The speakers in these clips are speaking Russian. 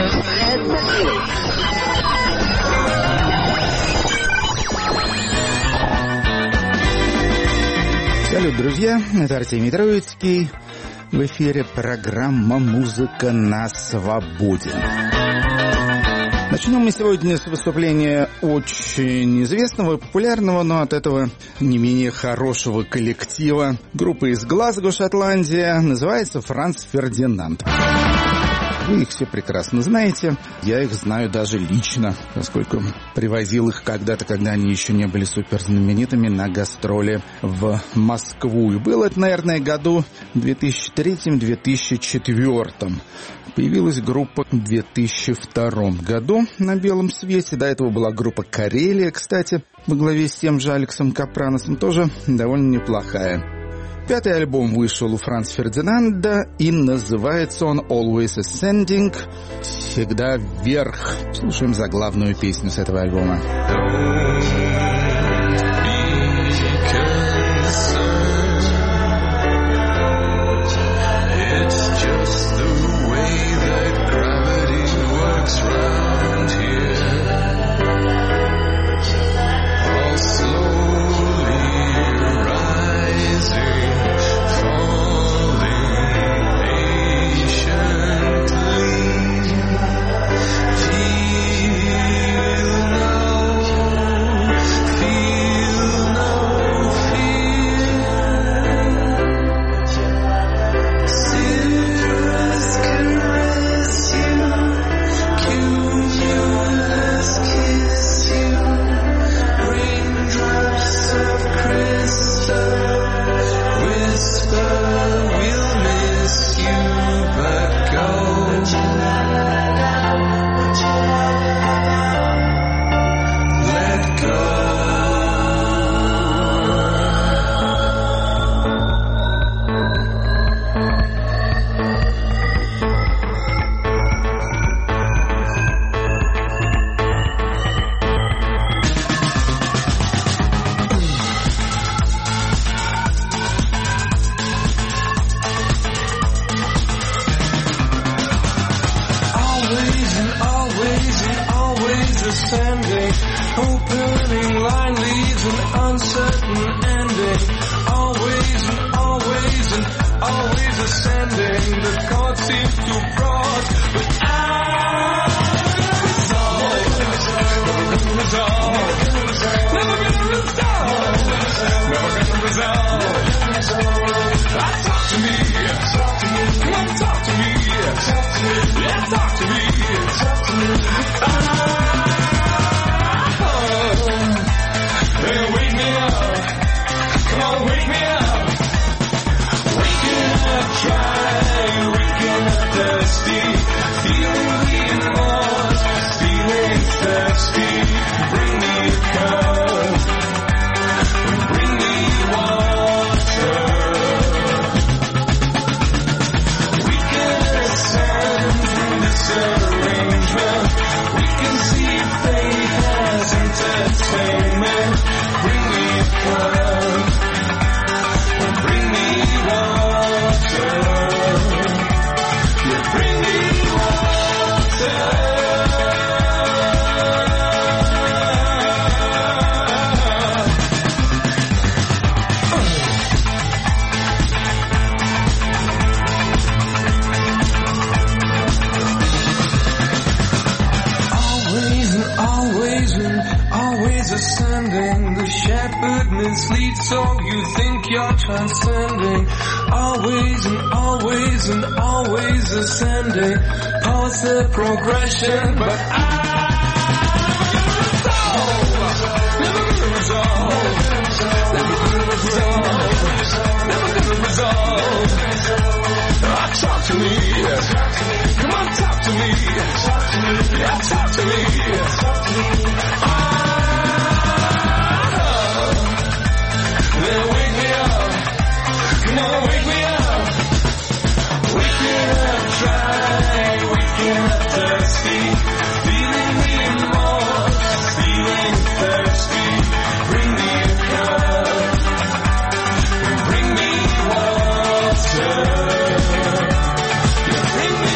Салют, друзья, это Артемий Троицкий. В эфире программа «Музыка на свободе». Начнем мы сегодня с выступления очень известного и популярного, но от этого не менее хорошего коллектива. Группа из Глазго, Шотландия, называется «Франц Фердинанд». Вы их все прекрасно знаете. Я их знаю даже лично, поскольку привозил их когда-то, когда они еще не были суперзнаменитыми, на гастроли в Москву. И было это, наверное, году 2003-2004. Появилась группа в 2002 году на белом свете. До этого была группа «Карелия», кстати, во главе с тем же Алексом Капраносом, тоже довольно неплохая. Пятый альбом вышел у Франца Фердинанда, и называется он «Always Ascending», «Всегда вверх». Слушаем заглавную песню с этого альбома. Bring me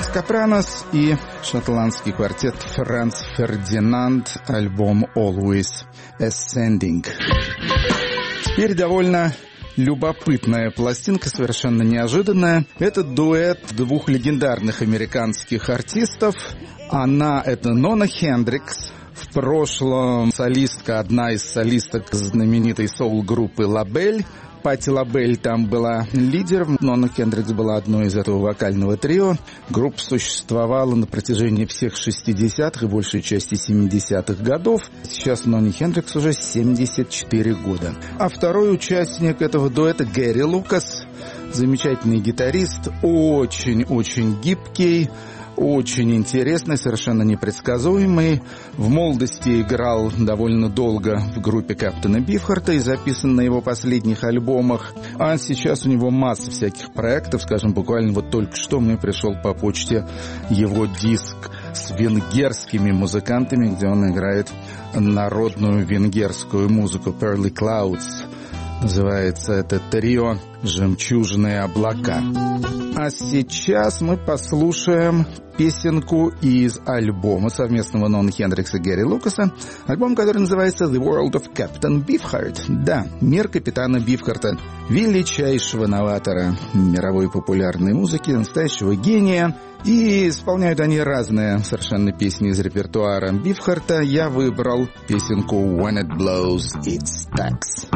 Капранос и шотландский квартет Франц Фердинанд, альбом Always Ascending. Теперь довольно любопытная пластинка, совершенно неожиданная. Это дуэт двух легендарных американских артистов. Она — это Нона Хендрикс. В прошлом солистка, одна из солисток знаменитой соул-группы «Лабель». Пати Лабель там была лидером, Нона Хендрикс была одной из этого вокального трио. Группа существовала на протяжении всех 60-х и большей части 70-х годов. Сейчас Ноне Хендрикс уже 74 года. А второй участник этого дуэта — Гэри Лукас. Замечательный гитарист, очень-очень гибкий, очень интересный, совершенно непредсказуемый. В молодости играл довольно долго в группе Кэптона Бифхарта и записан на его последних альбомах. А сейчас у него масса всяких проектов. Скажем, буквально вот только что мне пришел по почте его диск с венгерскими музыкантами, где он играет народную венгерскую музыку. Pearly Clouds называется это трио «Жемчужные облака». А сейчас мы послушаем песенку из альбома совместного Нона Хендрикса и Гэри Лукаса. Альбом, который называется «The World of Captain Beefheart». Да, «Мир капитана Бифхарта», величайшего новатора мировой популярной музыки, настоящего гения. И исполняют они разные совершенно песни из репертуара Бифхарта. Я выбрал песенку «When it blows, it stacks».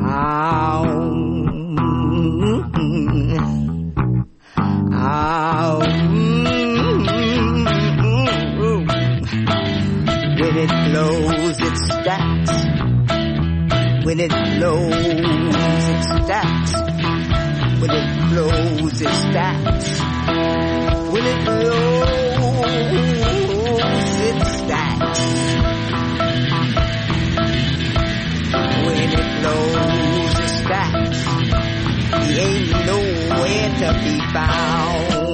When it blows, it stacks. When it blows, it stacks. When it blows, it stacks. When it blows, it stacks. When it blows, it stacks. He ain't nowhere to be found.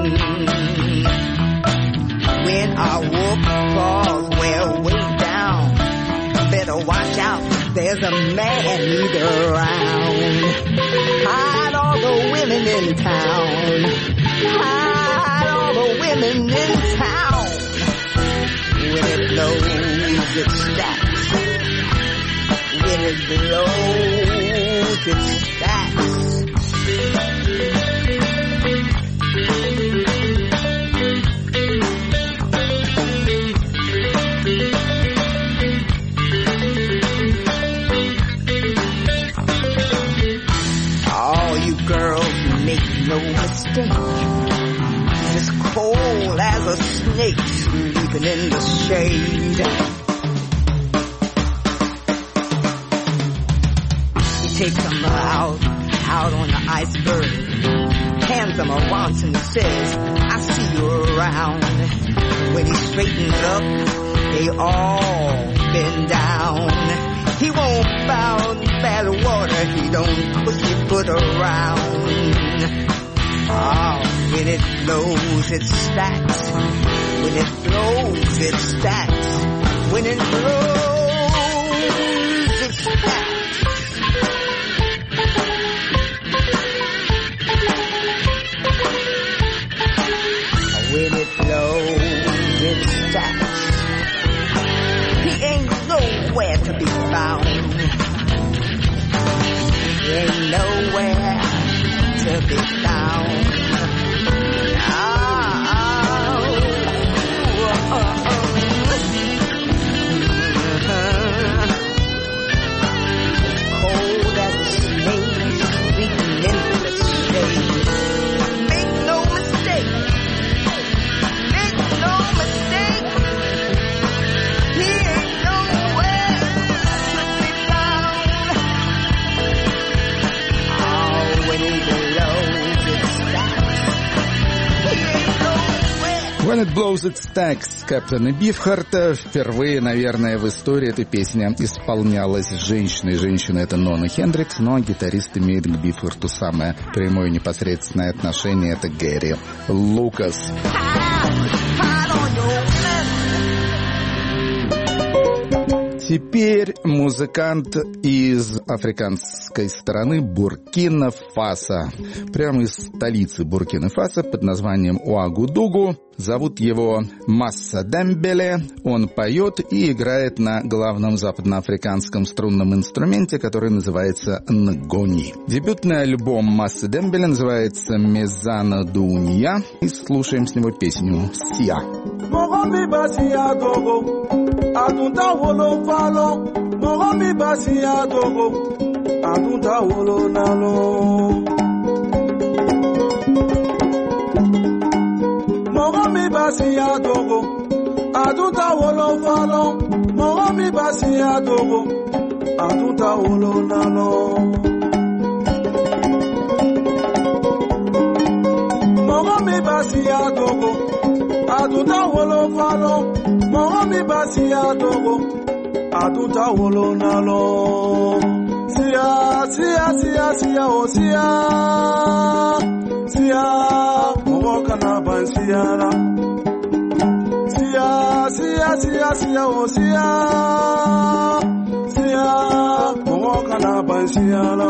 When our wolf claws wear way down, better watch out, there's a man-eater around. Hide all the women in town. Hide all the women in town. When it blows, it stacks. When it blows, it stacks. Girls, make no mistake, he's as cold as a snake sleeping in the shade. He takes them out on the iceberg, hands them a once and says, I see you around. When he straightens up, they all bend down. He won't bow in bad water, he don't pussyfoot around. Oh, when it blows, it stacks. When it blows, it stacks. When it blows, it stacks. When it blows, it stacks. He ain't nowhere to be found. He ain't nowhere to be found. Cold as a snake, sleeping in the shade. Make no mistake. Make no mistake. He ain't nowhere to be found. Oh, when he blows, it stacks. He ain't nowhere. When it blows, it stacks Кэптона Бифхарта. Впервые, наверное, в истории эта песня исполнялась женщиной. Женщина — это Нона Хендрикс, но гитарист имеет к Бифхарту самое прямое непосредственное отношение — это Гэри Лукас. Теперь музыкант из африканской страны Буркина-Фасо. Прямо из столицы Буркина-Фасо под названием Уагудугу. Зовут его Масса Дембеле. Он поет и играет на главном западноафриканском струнном инструменте, который называется нгони. Дебютный альбом Массы Дембеле называется «Мезана Дуния». И слушаем с него песню «Сия». Adunta wolo falo, mogo mi basi adogo. Adunta wolo nalo, mogo mi basi adogo. Adunta wolo falo, mogo mi basi adogo. Adunta wolo nalo, mogo mi basi adogo. Adunta wolo falo. Momi basi adogo, aduta wolo nalo. Sia, sia, sia, sia, oh sia, sia. Momo kana ban sia la. Sia, sia, sia, sia, oh sia, sia. Momo kana ban sia la.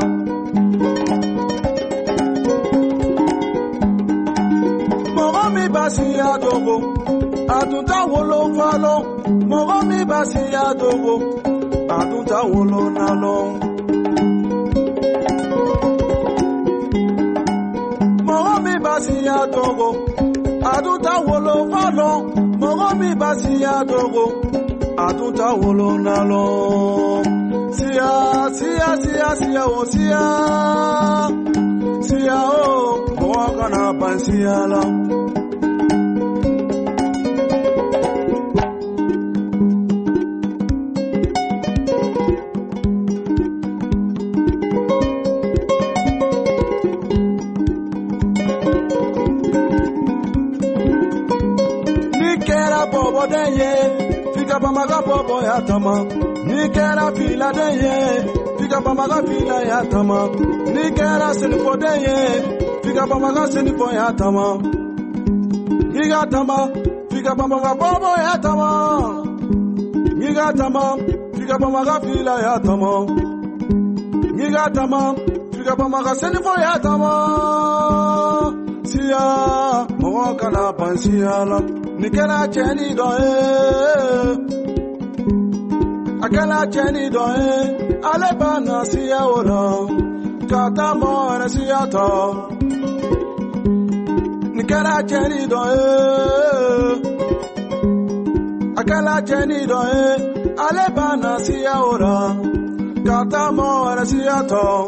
Momi basi adogo. Adunta wolo falo, mogo mi basi adogo. Adunta wolo nalo, mogo mi basi adogo. Adunta wolo falo, mogo mi basi adogo. Adunta wolo nalo. Sia, sia, sia, sia, oh sia, sia, oh, mogo kana ban sia la. Fika bamaga bobo ya tama, ni kera fila de ye. Fika bamaga fila ya tama, ni kera senifo de ye. Fika bamaga senifo ya tama, niga tama. Fika bamaga bobo ya tama, niga tama. Fika bamaga fila ya tama, niga tama. Fika bamaga senifo ya tama. Sia, mo kana pansia la. Nikela cheni doe, akela cheni doe, alebana siya ora, kata mora siya to. Nikela cheni doe, akela cheni doe, alebana siya ora, kata mora siya to.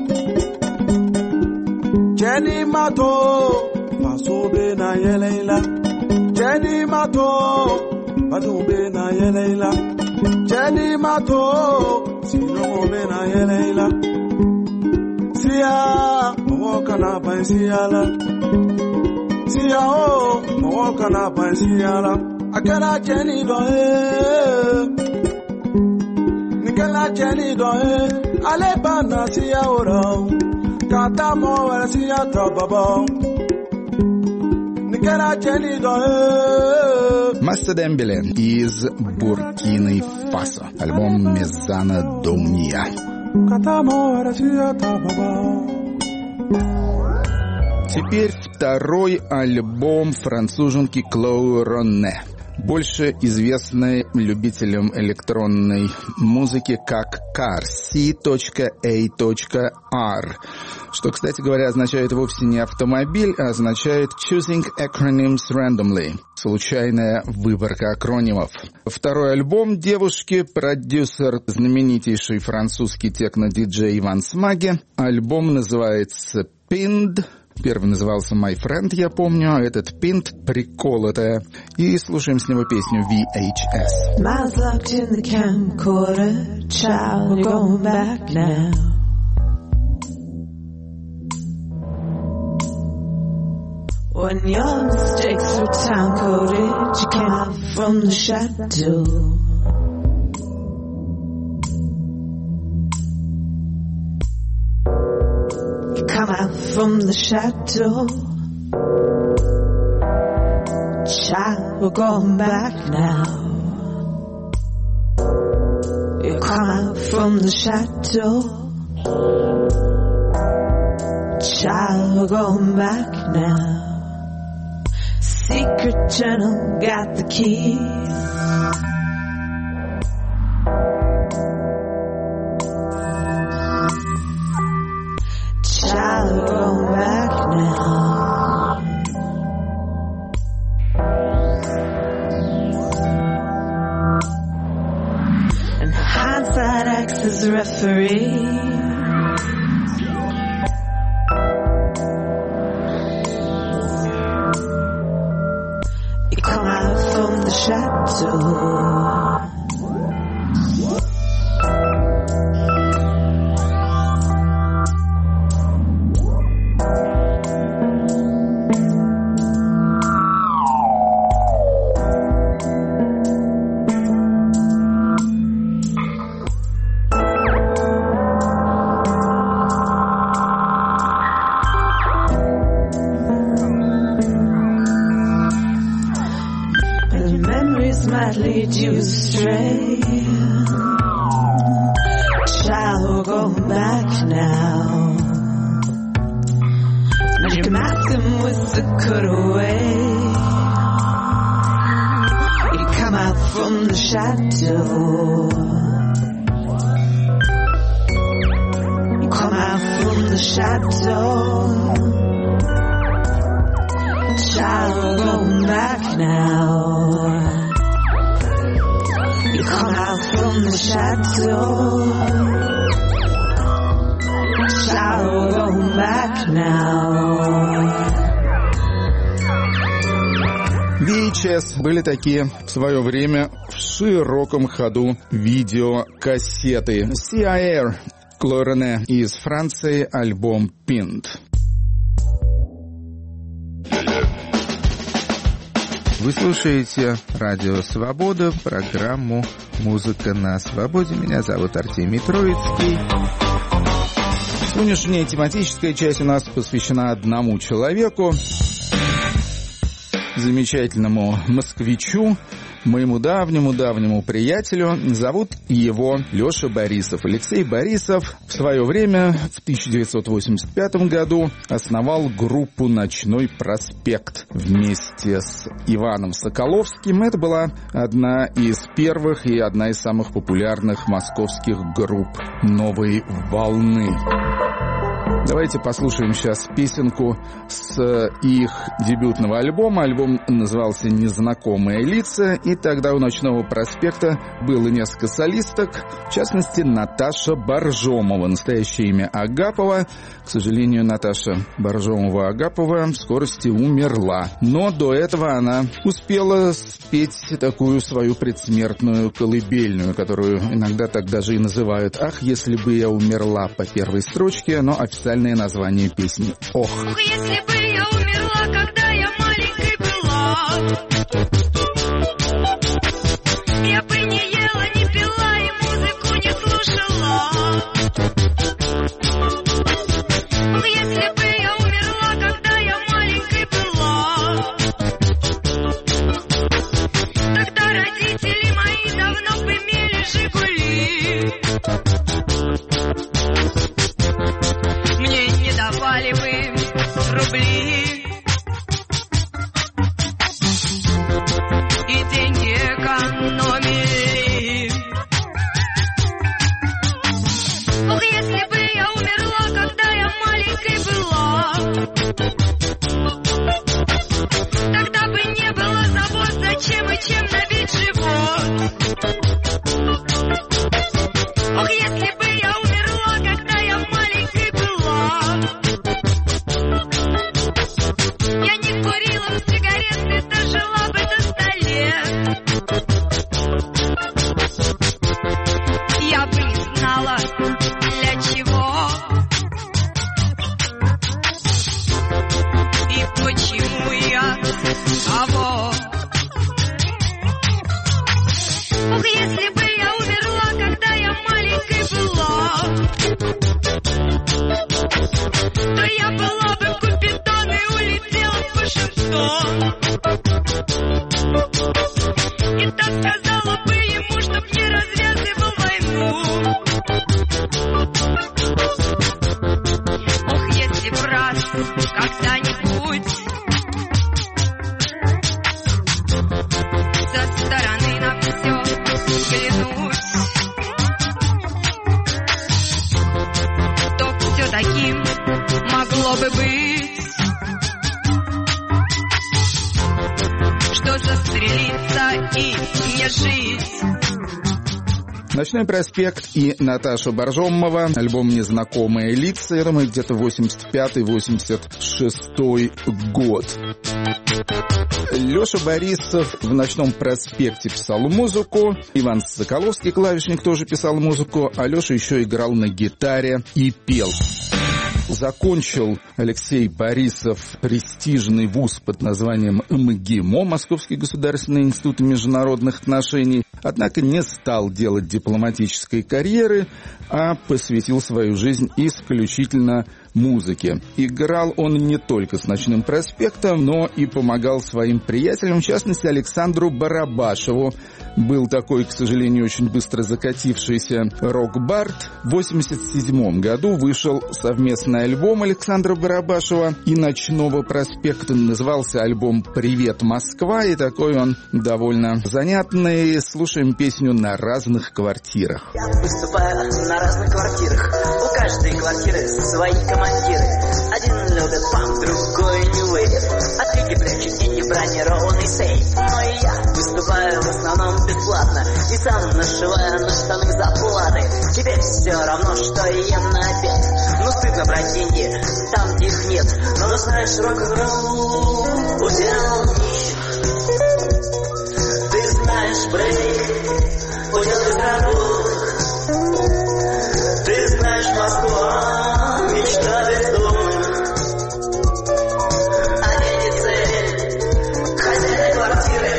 Cheni mato, masobe na yelela. Jenny Mato, Madube na Yelela. Jenny Mato, Sinobe na Yelela. Sia, Mokana Pansiala. Sia, oh, Mokana Pansiala. Akala Jenny Doe. Nikala Jenny Doe. Alebana Sia Ora. Katamo Sia Tababa. Масса Дембеле из Буркины-Фасо. Альбом «Мезана Дуния». Теперь второй альбом француженки Клои Ронне, больше известной любителям электронной музыки как Car, C.A.R, что, кстати говоря, означает вовсе не автомобиль, а означает choosing acronyms randomly, случайная выборка акронимов. Второй альбом девушки, продюсер, знаменитейший французский техно-диджей Иван Смаги. Альбом называется Pinned. Первый назывался My Friend, я помню, а этот Pinned, приколотая. И слушаем с него песню VHS. Miles locked in the camcorder, child, we're going back now. When your mistakes were time-coded, you came out from the shadow. You come out from the shadow. Child, we're going back now. You come out from the shadow. Child, we're going back now. Secret journal got the keys. Child, we're going back now. And hindsight acts as a referee. Lead you astray. Child, we're going back now. But you mapped them with the cutaway. You come out from the shadow. You come out from the shadow. Child, we're going back now. Come out from the shadow. Child, go back now. VHS были такие в свое время в широком ходу видеокассеты. CIA Клорене из Франции, альбом Pinned. Вы слушаете Радио Свобода, программу «Музыка на свободе». Меня зовут Артемий Троицкий. Сегодняшняя тематическая часть у нас посвящена одному человеку, замечательному москвичу, моему давнему приятелю. Зовут его Леша Борисов. Алексей Борисов в свое время, в 1985 году, основал группу «Ночной проспект» вместе с Иваном Соколовским. Это была одна из первых и одна из самых популярных московских групп новой волны. Давайте послушаем сейчас песенку с их дебютного альбома. Альбом назывался «Незнакомые лица». И тогда у «Ночного проспекта» было несколько солисток. В частности, Наташа Боржомова. Настоящее имя Агапова. К сожалению, Наташа Боржомова-Агапова в скорости умерла. Но до этого она успела спеть такую свою предсмертную колыбельную, которую иногда так даже и называют «Ах, если бы я умерла» по первой строчке, но официальное название песни «Ох». Ох, если бы я умерла, когда я маленькой была, я бы не ела, не пила и музыку не слушала. Ох, если бы я умерла, когда я маленькой была, тогда родители мои давно бы имели «Жигули». Мне не давали бы рубли и деньги экономили. Ох, если бы я умерла, когда я маленькой была, тогда бы не было забот, зачем и чем набить живот. Ох, если бы я умерла, когда я маленькой была, я не курила сигареты, дожила бы до 100 лет. Я бы не знала, для чего и почему я кого. Ох, если бы я умерла, когда я маленькой была, то я была бы капитан и улетела в Вашингтон. И так сказала бы ему, чтоб не развязывал войну. Ох, если б раз когда-нибудь со стороны на все взглянуть, то все таким могло бы быть, что застрелиться и не жить. «Ночной проспект» и Наташа Боржомова, альбом «Незнакомые лица», я думаю, где-то 85-86 год. Леша Борисов в «Ночном проспекте» писал музыку, Иван Соколовский, клавишник, тоже писал музыку, а Леша еще играл на гитаре и пел. Закончил Алексей Борисов престижный вуз под названием МГИМО, Московский государственный институт международных отношений, однако не стал делать дипломатической карьеры, а посвятил свою жизнь исключительно музыке. Играл он не только с «Ночным проспектом», но и помогал своим приятелям, в частности Александру Барабашеву. Был такой, к сожалению, очень быстро закатившийся рок-бард. В 1987 году вышел совместный альбом Александра Барабашева и «Ночного проспекта». Назывался альбом «Привет, Москва», и такой он довольно занятный. Слушаем песню «На разных квартирах». Я выступаю на разных квартирах. У каждой квартиры свои командиры. Один любит панк, другой нью вейв, а третий прячет деньги в бронированный сейф. Но и я выступаю в основном бесплатно и сам нашиваю на штаны заплаты. Теперь все равно, что ем на обед. Ну стыдно брать деньги там, где их нет. Но знаешь, рок-н-ролл удел нищих. Ты знаешь, брейк удел безработных. Ты знаешь, Москва мечта бездомных. Они не цель, хозяины квартиры.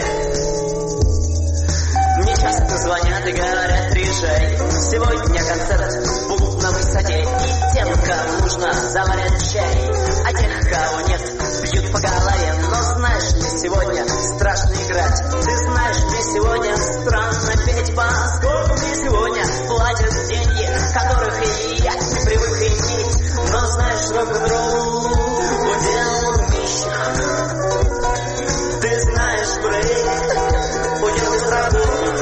Мне часто звонят и говорят: приезжай, сегодня концерт будут на высоте. И тем, кому нужно, заварят чай, а тех, кого нет, бьют по голове. Но знаешь, мне сегодня страшно играть. Ты знаешь, мне сегодня странно петь, поскольку мне сегодня платят деньги, которых и я не привык иметь. Но знаешь, рок-н-ролл удел нищих. Ты знаешь, брейк удел безработных.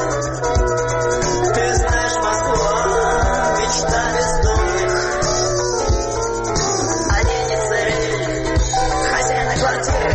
Ты знаешь, Москва мечта бездомных. Они не цель, хозяины квартиры.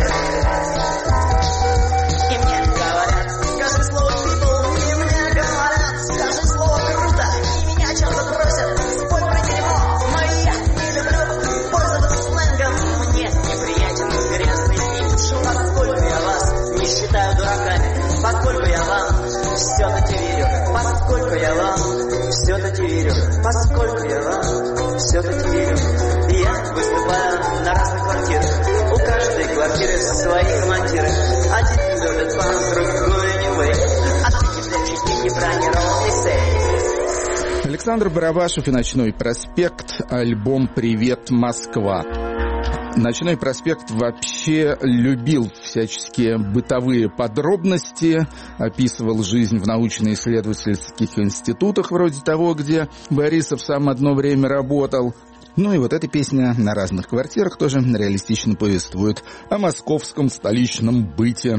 И мне говорят: скажи слово people. И мне говорят: скажи слово круто. И меня часто просят: спой про дерьмо. Но я не люблю пользоваться сленгом. Мне неприятен грязный имидж. Поскольку я вас не считаю дураками, поскольку я вам все-таки верю, поскольку я вам все-таки верю, поскольку я вам все-таки верю. Я выступаю на разных квартирах. У каждой квартиры свои командиры. Один любит панк, другой нью вейв, а третий прячет деньги в бронированный сейф. Александр Барабашев и «Ночной проспект», альбом «Привет, Москва». «Ночной проспект» вообще любил всяческие бытовые подробности, описывал жизнь в научно-исследовательских институтах, вроде того, где Борисов сам одно время работал. Ну и вот эта песня «На разных квартирах» тоже реалистично повествует о московском столичном быте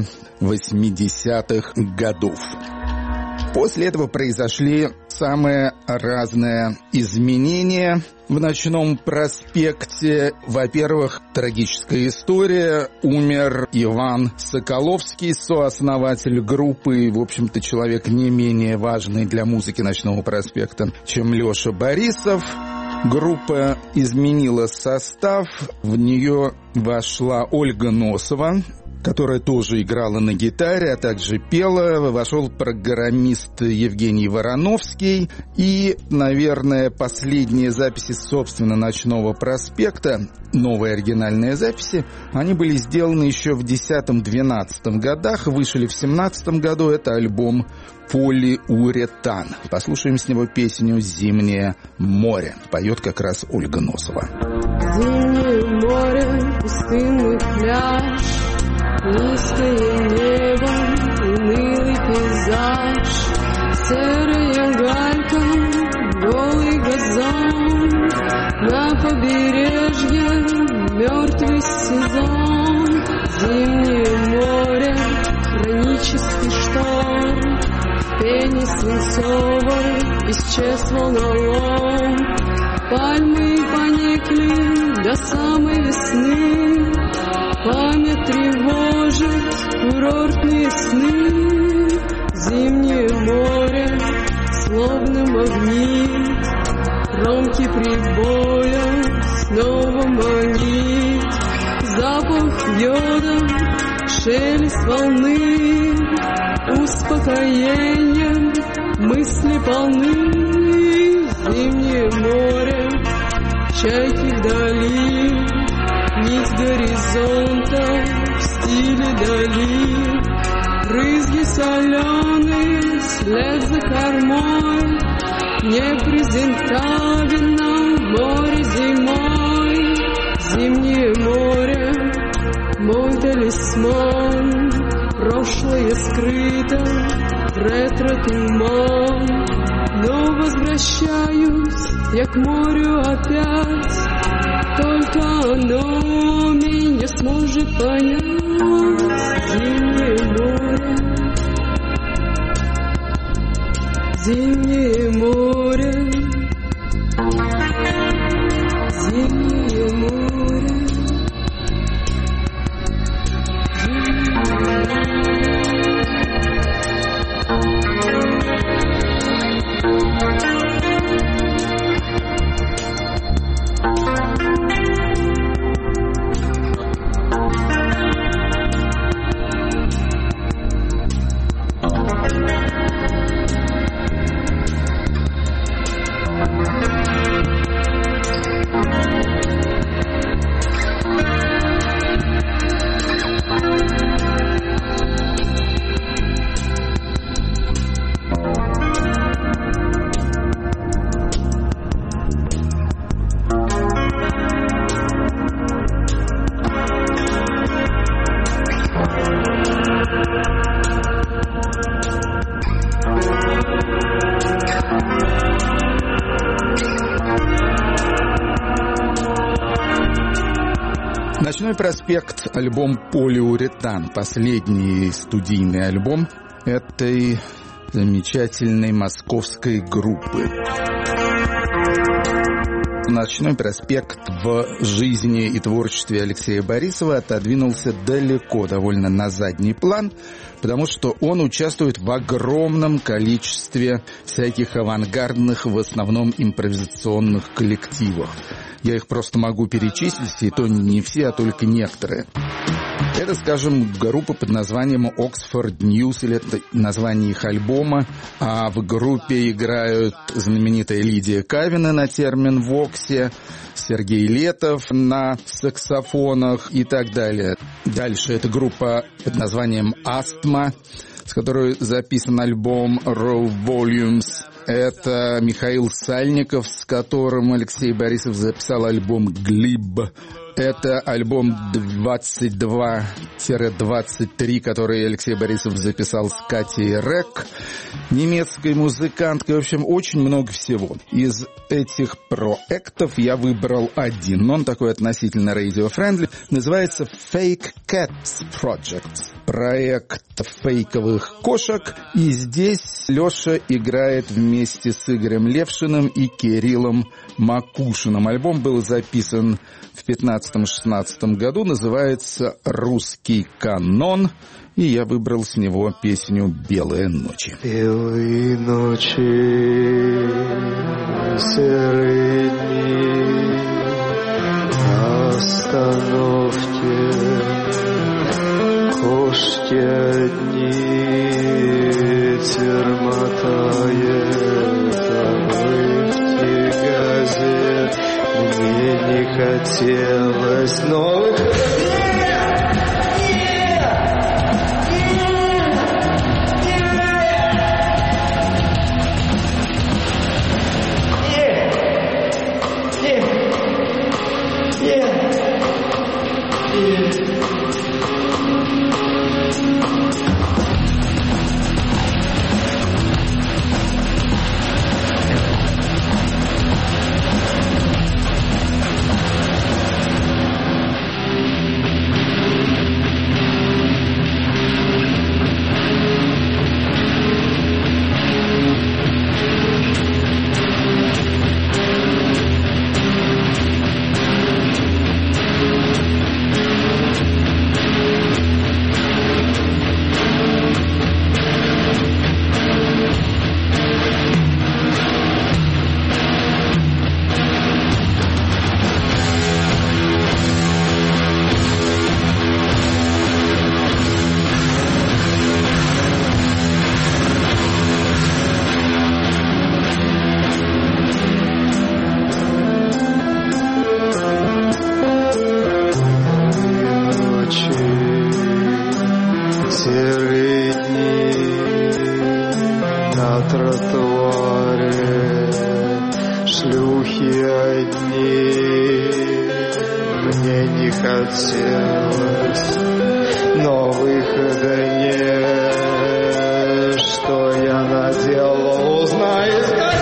80-х годов. После этого произошли самые разные изменения в «Ночном проспекте». Во-первых, трагическая история. Умер Иван Соколовский, сооснователь группы, и, в общем-то, человек не менее важный для музыки «Ночного проспекта», чем Леша Борисов. Группа изменила состав, в нее вошла Ольга Носова, которая тоже играла на гитаре, а также пела. Вошел программист Евгений Вороновский. И, наверное, последние записи, собственно, «Ночного проспекта», новые оригинальные записи, они были сделаны еще в 10-12 годах, вышли в 17 году. Это альбом «Полиуретан». Послушаем с него песню «Зимнее море». Поет как раз Ольга Носова. Зимнее море, пустынный пляж, низкое небо, унылый пейзаж, серая галька Мертвый сезон, зимнее море, хронический шторм, в пене свинцовой исчез волнолом. Пальмы поникли до самой весны, память тревожит курортные сны. Зимнее море словно магнит, громкий прибоя снова манит. Запах йода, шелест волны, успокоением мысли полны. Зимнее море, чайки вдали, нить горизонта в стиле Дали. Брызги соленые, след за кормой, непрезентабельно море зимой. Зимнее море, мой талисман, прошлое скрыто в ретро-туман. Но возвращаюсь я к морю опять, только оно меня сможет понять. Зимнее море, зимнее море, зимнее море. «Ночной проспект», альбом «Полиуретан», последний студийный альбом этой замечательной московской группы. «Ночной проспект» в жизни и творчестве Алексея Борисова отодвинулся далеко, довольно на задний план, потому что он участвует в огромном количестве всяких авангардных, в основном импровизационных коллективах. Я их просто могу перечислить, и то не все, а только некоторые. Это, скажем, группа под названием Oxford News, или это название их альбома. А в группе играют знаменитая Лидия Кавина на термин «воксе», Сергей Летов на саксофонах и так далее. Дальше это группа под названием «Астма», с которой записан альбом «Raw Volumes». Это Михаил Сальников, с которым Алексей Борисов записал альбом «Глиб». Это альбом 22-23, который Алексей Борисов записал с Катей Рек, немецкой музыканткой. В общем, очень много всего. Из этих проектов я выбрал один, но он такой относительно radio-friendly. Называется Fake Cats Project. Проект фейковых кошек. И здесь Леша играет вместе с Игорем Левшиным и Кириллом Макушиным. Альбом был записан в 15-16 году, называется «Русский канон», и я выбрал с него песню «Белые ночи». Белые ночи, серые дни, на остановке кошки одни, ветер мотает обрывки газет. Мне не хотелось новых... на тротуаре шлюхи одни. Мне не хотелось, но выхода нет. Что я наделал, узнай,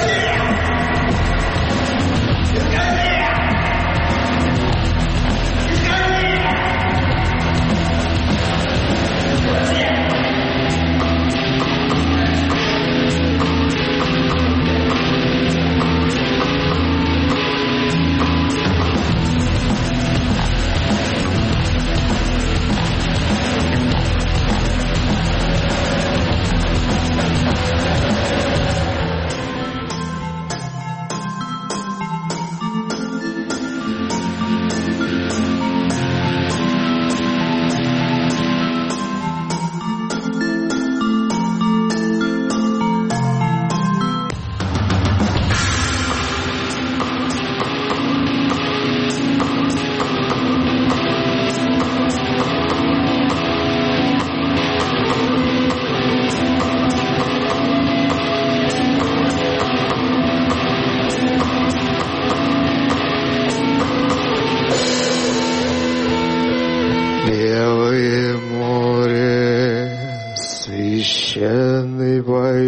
священный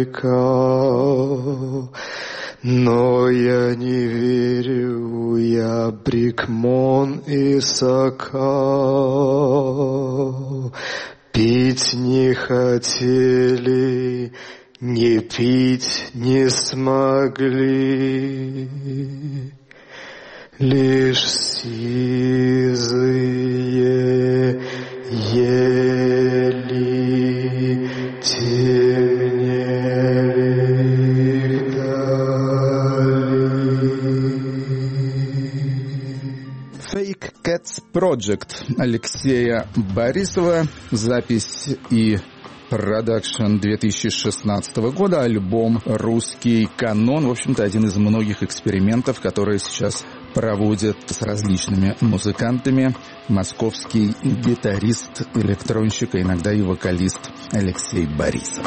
Байкал, но я не верю, я Брикмон и Сокал. Пить не хотели, не пить не смогли, лишь сизые ели темнели вдали. Fake Cats Project Алексея Борисова. Запись и продакшн 2016 года, альбом «Русский канон». В общем-то, один из многих экспериментов, которые сейчас проводят с различными музыкантами московский гитарист, электронщик, а иногда и вокалист Алексей Борисов.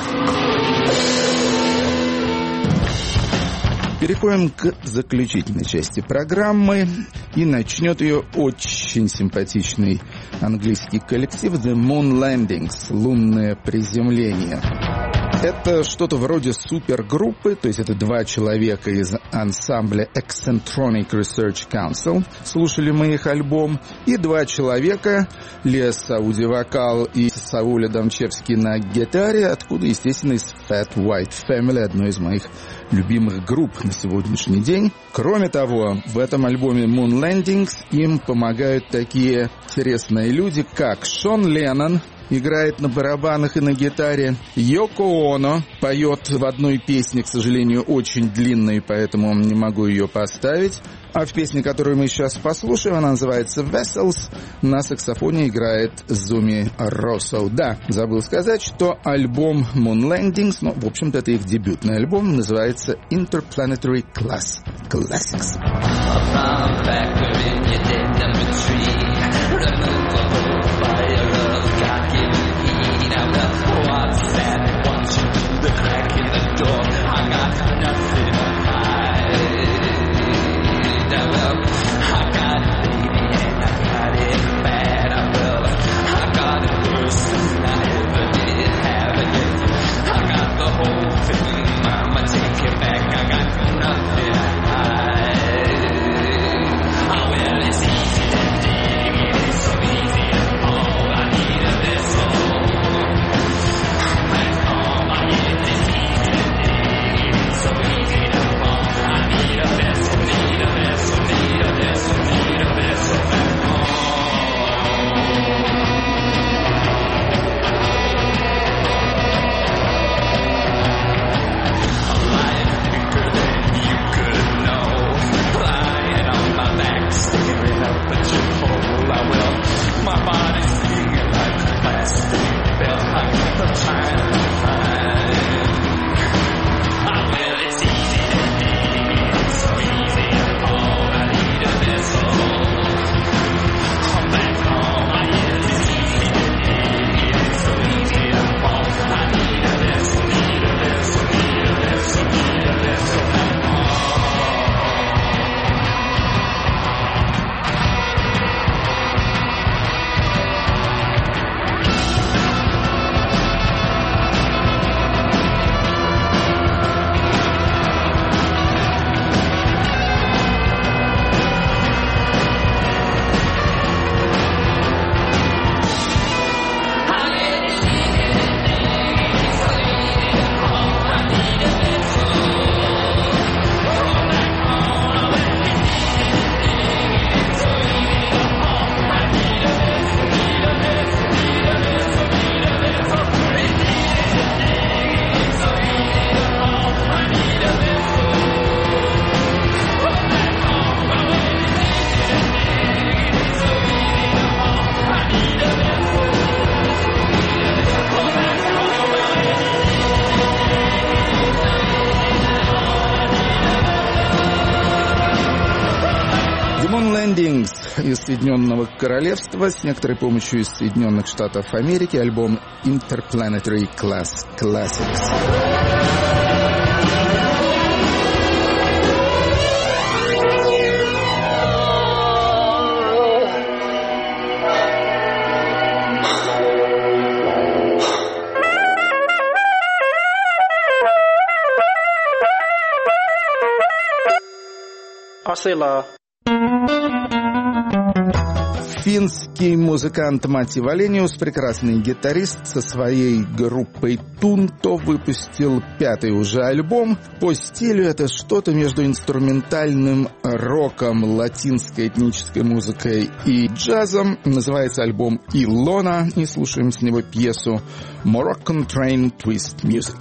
Переходим к заключительной части программы, и начнет ее очень симпатичный английский коллектив The Moon Landings, лунное приземление. Это что-то вроде супергруппы, то есть это два человека из ансамбля Eccentronic Research Council, слушали мы их альбом, и два человека, Лес Сауди вокал и Сауля Домчевский на гитаре, откуда, естественно, из Fat White Family, одной из моих любимых групп на сегодняшний день. Кроме того, в этом альбоме Moon Landings им помогают такие интересные люди, как Шон Леннон, играет на барабанах и на гитаре. Йоко Оно поет в одной песне, к сожалению, очень длинной, поэтому не могу ее поставить. А в песне, которую мы сейчас послушаем, она называется Vessels. На саксофоне играет Зуми Россо. Да, забыл сказать, что альбом Moon Landings, ну, в общем-то, это их дебютный альбом, называется Interplanetary Classics. Well, it's easy to do. Landings из Соединенного Королевства с некоторой помощью из Соединенных Штатов Америки, альбом Interplanetary Classics. Финский музыкант Мatti Валениус, прекрасный гитарист, со своей группой Tunto выпустил 5-й уже альбом. По стилю это что-то между инструментальным роком, латинской этнической музыкой и джазом. Называется альбом «Илона», и слушаем с него пьесу «Moroccan Train Twist Music».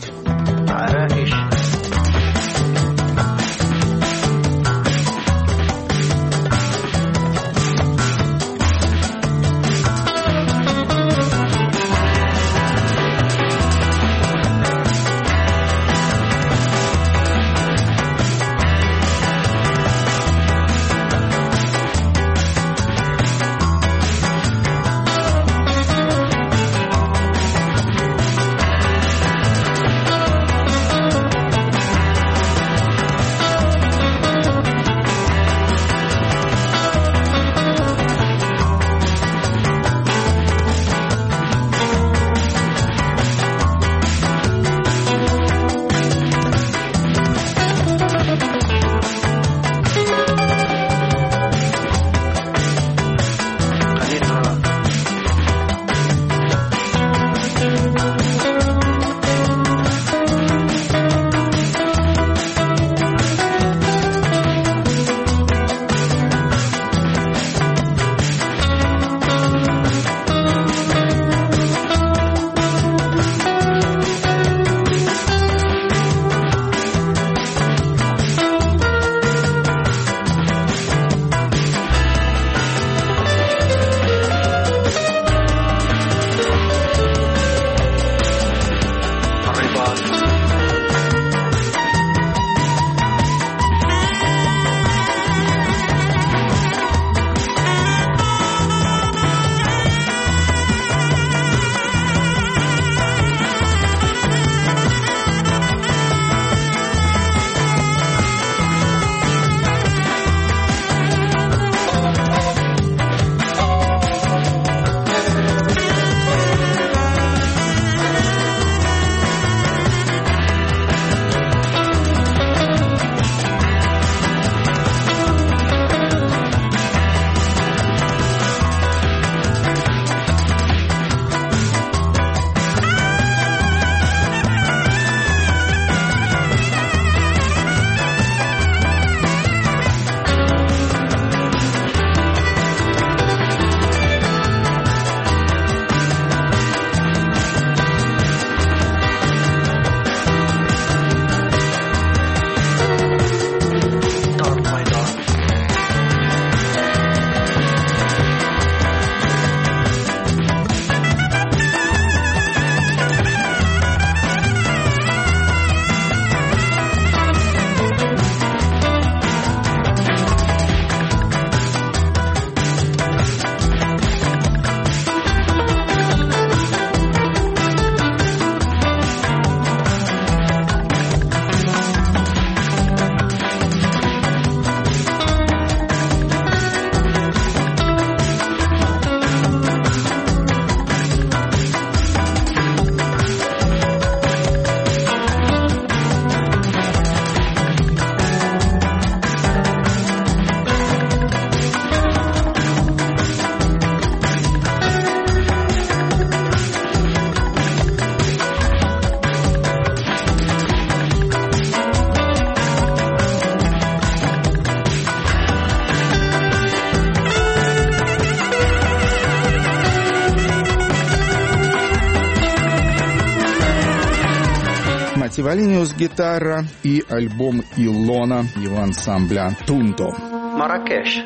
Мatti Валениус гитара и альбом «Илона» его ансамбля «Tunto». Марракеш.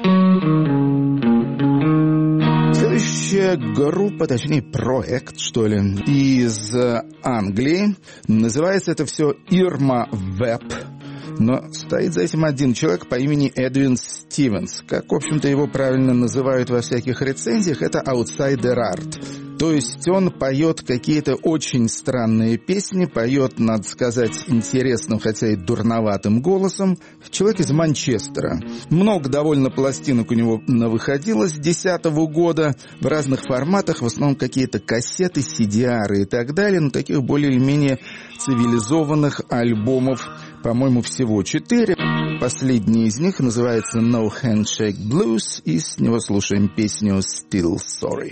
Следующая группа, точнее проект, что ли, из Англии. Называется это все Irma Web. Но стоит за этим один человек по имени Эдвин Стивенс. Как, в общем-то, его правильно называют во всяких рецензиях, это outsider art. То есть он поет какие-то очень странные песни, поет, надо сказать, интересным, хотя и дурноватым голосом. Человек из Манчестера. Много довольно пластинок у него навыходило с 2010 года в разных форматах, в основном какие-то кассеты, CDR и так далее, но таких более или менее цивилизованных альбомов, по-моему, всего 4. Последний из них называется No Handshake Blues, и с него слушаем песню Still Sorry.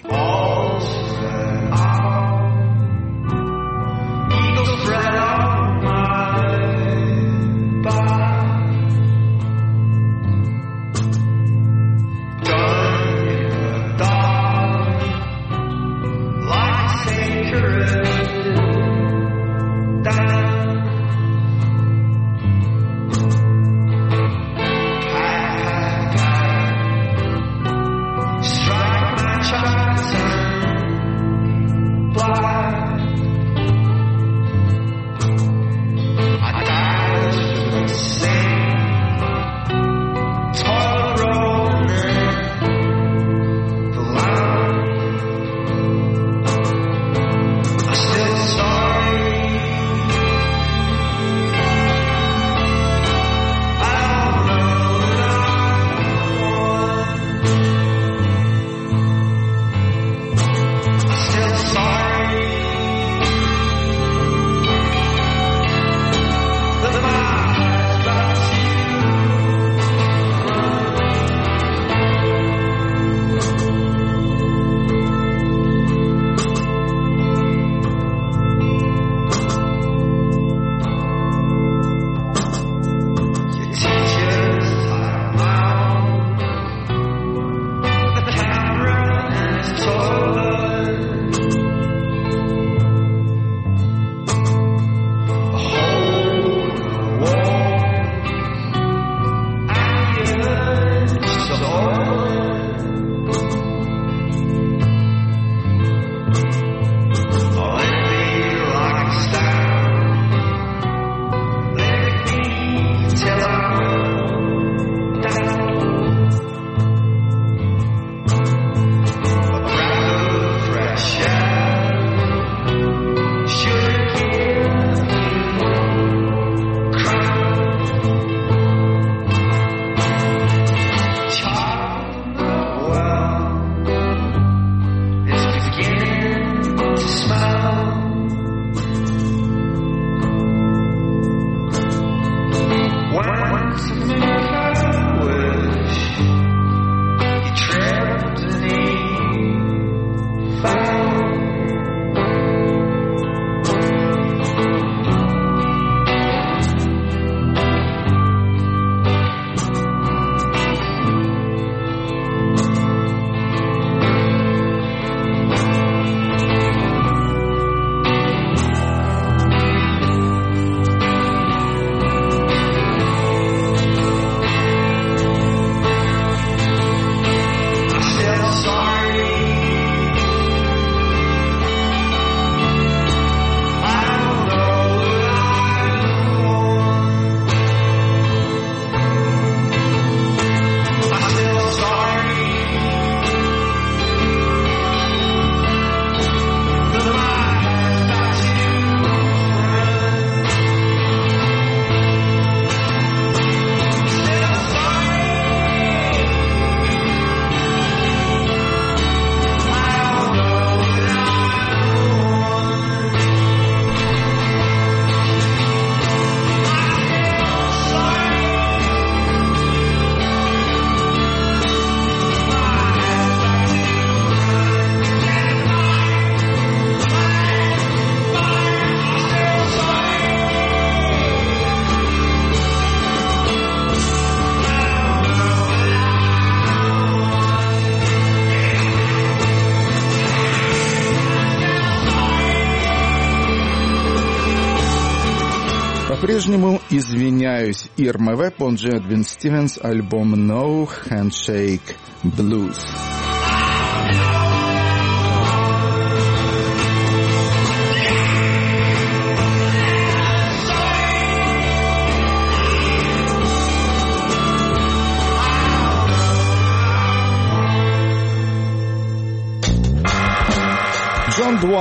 По-прежнему извиняюсь. Ирма Веб, он же Эдвин Стивенс, альбом No Handshake Blues.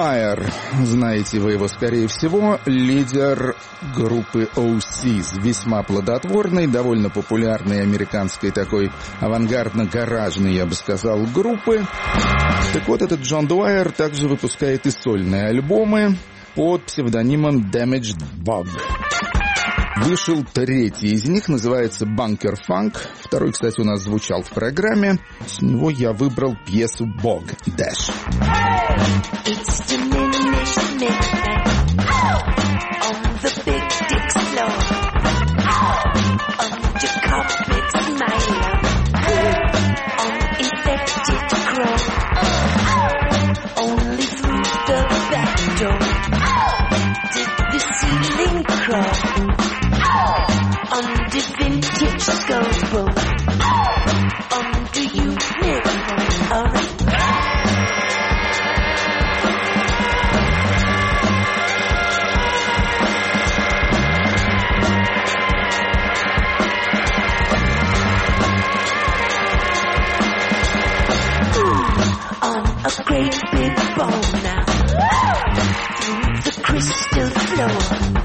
Dwyer, знаете вы его, скорее всего, лидер группы OCs, весьма плодотворной, довольно популярной американской такой авангардно-гаражной, я бы сказал, группы. Так вот, этот Джон Дуайер также выпускает и сольные альбомы под псевдонимом Damaged Bug. Вышел третий из них, называется Bunker Funk. Второй, кстати, у нас звучал в программе. С него я выбрал пьесу Bog Dash. It's diminished midnight on the big dick floor. Under carpets, my love, on infected crow. Only through the back door did the ceiling crawl. Under vintage scoreboard, under uniform, alright. On a great big ball now, through the crystal floor.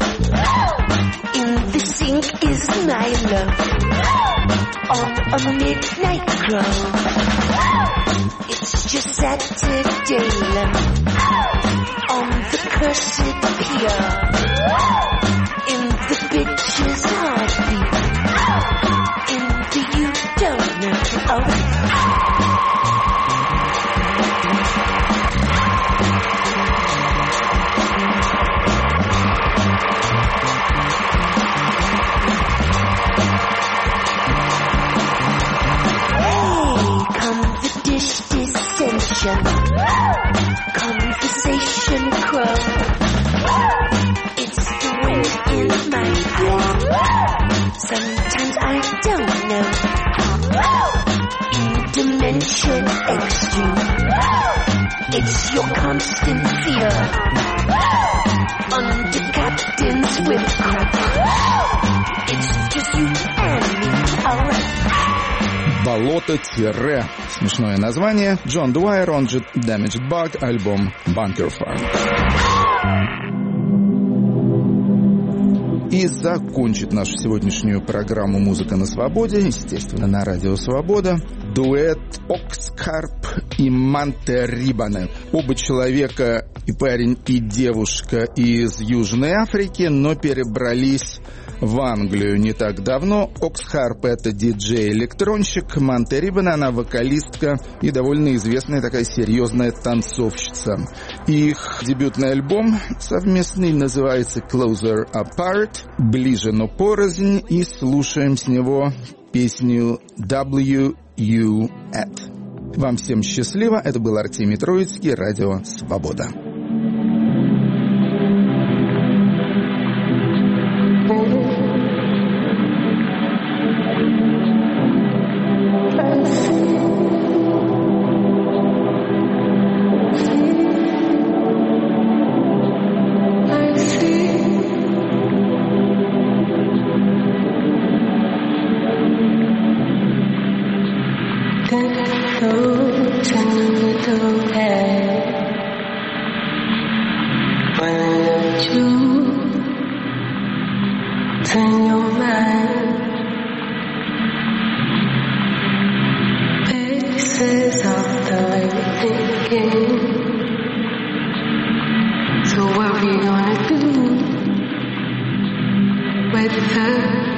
In the sink is my love, on a midnight crawl. It's just Saturday love, on the cursed pier. In the bitch's heartbeat, in the you don't know. Conversation crow. It's the wind in my eyes. Sometimes I don't know. In dimension extreme, it's your constant fear. Under captain's whipcrack, it's just you and me, alright. Болото-тире. Смешное название. Джон Дуайер, он же Damaged Bug, альбом Bunker Funk. И закончит нашу сегодняшнюю программу «Музыка на свободе», естественно, на радио «Свобода», дуэт Окскарп и Монтерибане. Оба человека, и парень, и девушка, из Южной Африки, но перебрались в Англию не так давно. Окскарп — это диджей-электронщик, Монтерибане — она вокалистка и довольно известная такая серьезная танцовщица. Их дебютный альбом совместный называется Closer Apart, ближе, но порознь, и слушаем с него песню W You At. Вам всем счастливо. Это был Артемий Троицкий, радио «Свобода». So what we gonna do with her?